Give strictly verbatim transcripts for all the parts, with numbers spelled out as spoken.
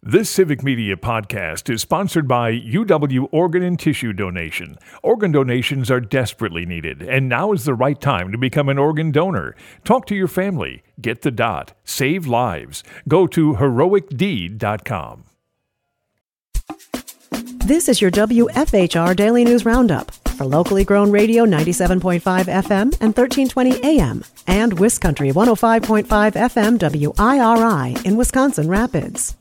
This Civic Media podcast is sponsored by U W Organ and Tissue Donation. Organ donations are desperately needed, and now is the right time to become an organ donor. Talk to your family. Get the dot. Save lives. Go to heroic deed dot com. This is your W F H R Daily News Roundup for locally grown radio ninety-seven point five F M and thirteen twenty A M and WisCountry one oh five point five F M W I R I in Wisconsin Rapids.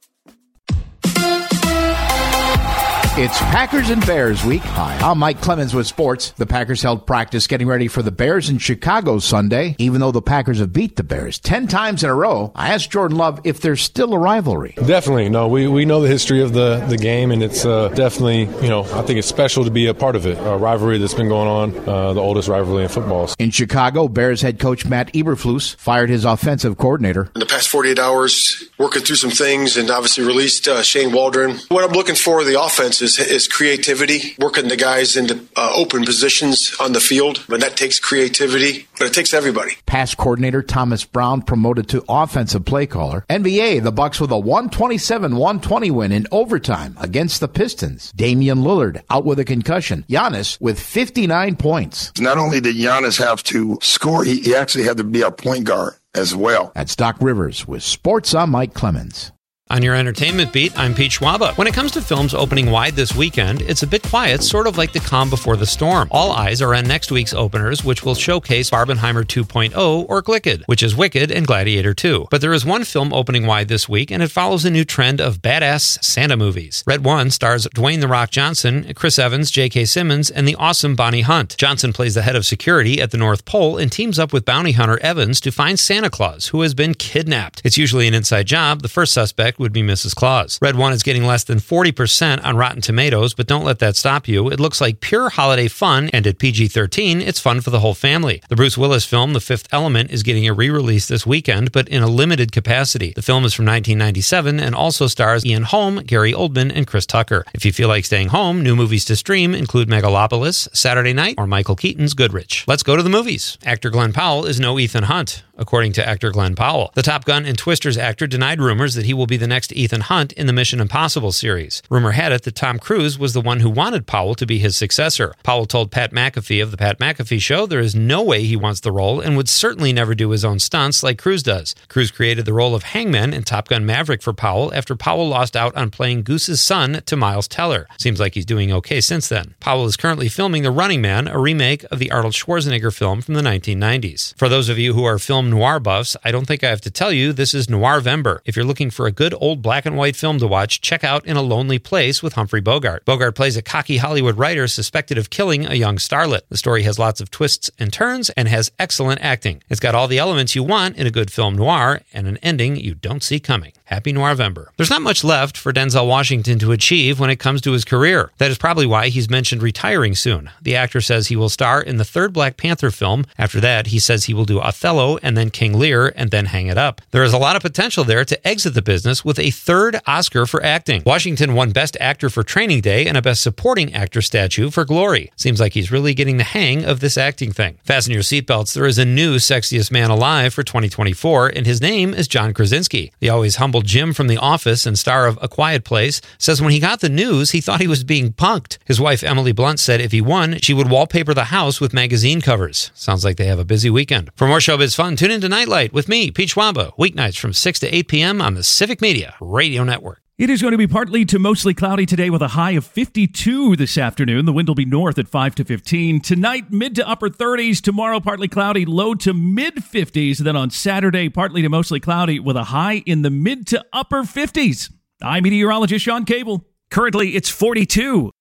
It's Packers and Bears week. Hi, I'm Mike Clemens with sports. The Packers held practice getting ready for the Bears in Chicago Sunday. Even though the Packers have beat the Bears ten times in a row, I asked Jordan Love if there's still a rivalry. Definitely. No, we, we know the history of the, the game, and it's uh, definitely, you know, I think it's special to be a part of it. A rivalry that's been going on, uh, the oldest rivalry in football. In Chicago, Bears head coach Matt Eberflus fired his offensive coordinator. In the past forty-eight hours, working through some things and obviously released uh, Shane Waldron. What I'm looking for in the offense is, is creativity, working the guys into uh, open positions on the field. But that takes creativity, but it takes everybody. Pass coordinator Thomas Brown promoted to offensive play caller. N B A, the Bucks with a one twenty-seven one twenty win in overtime against the Pistons. Damian Lillard out with a concussion. Giannis with fifty-nine points. Not only did Giannis have to score, he, he actually had to be a point guard as well. That's Doc Rivers with Sports. I'm Mike Clemens. On your entertainment beat, I'm Pete Schwaba. When it comes to films opening wide this weekend, it's a bit quiet, sort of like the calm before the storm. All eyes are on next week's openers, which will showcase Barbenheimer two point oh or Glicked, which is Wicked and Gladiator two. But there is one film opening wide this week, and it follows a new trend of badass Santa movies. Red One stars Dwayne "The Rock" Johnson, Chris Evans, J K. Simmons, and the awesome Bonnie Hunt. Johnson plays the head of security at the North Pole and teams up with bounty hunter Evans to find Santa Claus, who has been kidnapped. It's usually an inside job. The first suspect would be Missus Claus. Red One is getting less than forty percent on Rotten Tomatoes, but don't let that stop you. It looks like pure holiday fun, and at P G thirteen, it's fun for the whole family. The Bruce Willis film, The Fifth Element, is getting a re-release this weekend, but in a limited capacity. The film is from nineteen ninety-seven and also stars Ian Holm, Gary Oldman, and Chris Tucker. If you feel like staying home, new movies to stream include Megalopolis, Saturday Night, or Michael Keaton's Goodrich. Let's go to the movies. Actor Glenn Powell is no Ethan Hunt, according to actor Glenn Powell. The Top Gun and Twisters actor denied rumors that he will be the next Ethan Hunt in the Mission Impossible series. Rumor had it that Tom Cruise was the one who wanted Powell to be his successor. Powell told Pat McAfee of The Pat McAfee Show there is no way he wants the role and would certainly never do his own stunts like Cruise does. Cruise created the role of Hangman in Top Gun Maverick for Powell after Powell lost out on playing Goose's son to Miles Teller. Seems like he's doing okay since then. Powell is currently filming The Running Man, a remake of the Arnold Schwarzenegger film from the nineteen nineties. For those of you who are film noir buffs, I don't think I have to tell you this is Noirvember. If you're looking for a good old black and white film to watch, check out In a Lonely Place with Humphrey Bogart. Bogart plays a cocky Hollywood writer suspected of killing a young starlet. The story has lots of twists and turns and has excellent acting. It's got all the elements you want in a good film noir and an ending you don't see coming. Happy Noirvember. There's not much left for Denzel Washington to achieve when it comes to his career. That is probably why he's mentioned retiring soon. The actor says he will star in the third Black Panther film. After that, he says he will do Othello and then King Lear and then hang it up. There is a lot of potential there to exit the business with a third Oscar for acting. Washington won Best Actor for Training Day and a Best Supporting Actor statue for Glory. Seems like he's really getting the hang of this acting thing. Fasten your seatbelts. There is a new Sexiest Man Alive for twenty twenty-four, and his name is John Krasinski. The always humble Jim from The Office and star of A Quiet Place says when he got the news, he thought he was being punked. His wife, Emily Blunt, said if he won, she would wallpaper the house with magazine covers. Sounds like they have a busy weekend. For more showbiz fun, tune into Nightlight with me, Pete Schwaba, weeknights from six to eight p.m. on the Civic Media Radio Network. It is going to be partly to mostly cloudy today with a high of fifty-two this afternoon. The wind will be north at five to fifteen. Tonight, mid to upper thirties. Tomorrow, partly cloudy, low to mid fifties. Then on Saturday, partly to mostly cloudy with a high in the mid to upper fifties. I'm meteorologist Sean Cable. Currently, it's forty-two.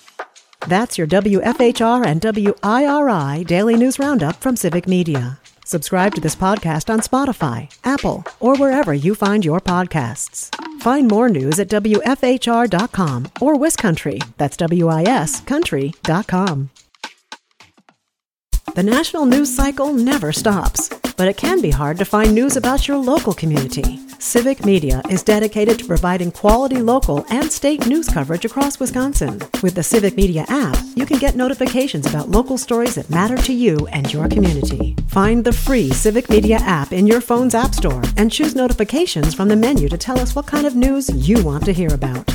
That's your W F H R and W I R I Daily News Roundup from Civic Media. Subscribe to this podcast on Spotify, Apple, or wherever you find your podcasts. Find more news at W F H R dot com or WisCountry, that's W I S country dot com. The national news cycle never stops, but it can be hard to find news about your local community. Civic Media is dedicated to providing quality local and state news coverage across Wisconsin. With the Civic Media app, you can get notifications about local stories that matter to you and your community. Find the free Civic Media app in your phone's app store and choose notifications from the menu to tell us what kind of news you want to hear about.